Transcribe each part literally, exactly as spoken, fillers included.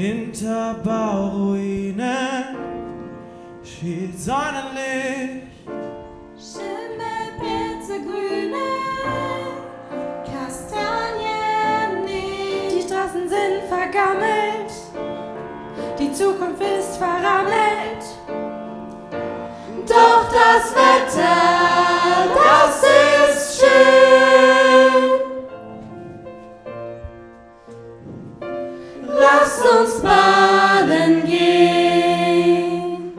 Hinter Bauruinen schielt Sonnenlicht. Schimmelpilze, grüne Kastanien nicht. Die Straßen sind vergammelt, die Zukunft ist verrammelt. Doch das Wetter, das ist schön. Lass uns baden gehen.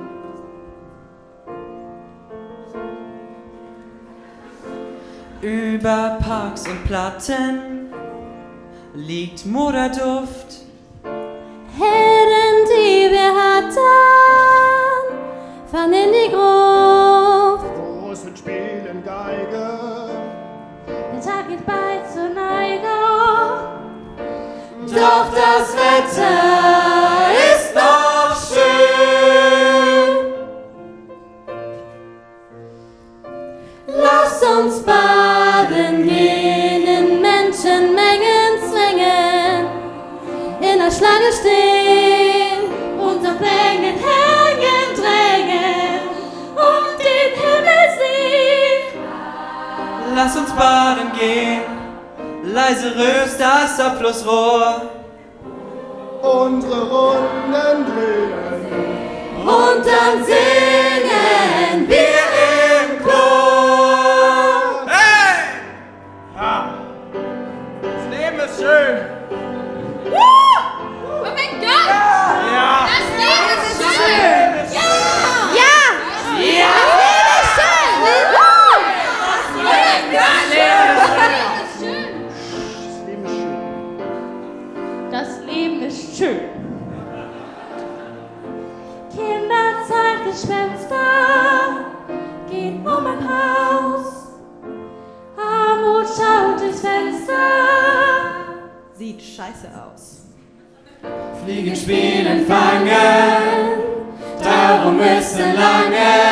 Über Parks und Platten liegt Moderduft. Helden, die wir hatten, fahren in die Gruft. Großen spielen Geige. Der Tag geht bald zur Neigung. Doch das Wetter ist noch schön. Lass uns baden gehen, in Menschenmengen zwängen, in der Schlange stehen, unter Bängen hängen, drängen und den Himmel sehen. Lass uns baden gehen, leise rülpst das Abflussrohr. Unsere Runden drehen. Und dann singen wir im Chor. Hey! Ja. Das Leben ist schön. Oh mein Gott! Ja. Das Leben ist schön! Das Ja! Ja! Ja! Das Leben ist schön! Das Leben ist schön! Das Leben ist schön. Kinder, Zeitgespenster gehen um ein Haus. Armut schaut durchs Fenster. Sieht scheiße aus. Fliegen, spielen, fangen, darum müssen lange